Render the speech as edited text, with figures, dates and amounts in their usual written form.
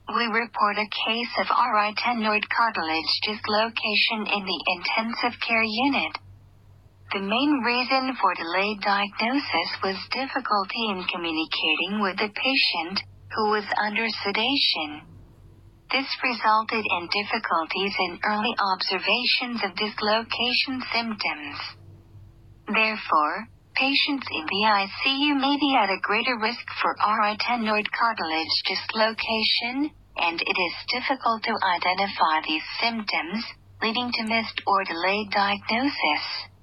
We report a case of arytenoid cartilage dislocation in the intensive care unit. The main reason for delayed diagnosis was difficulty in communicating with the patient, who was under sedation. This resulted in difficulties in early observations of dislocation symptoms. Therefore, patients in the ICU may be at a greater risk for arytenoid cartilage dislocation, and it is difficult to identify these symptoms, leading to missed or delayed diagnosis.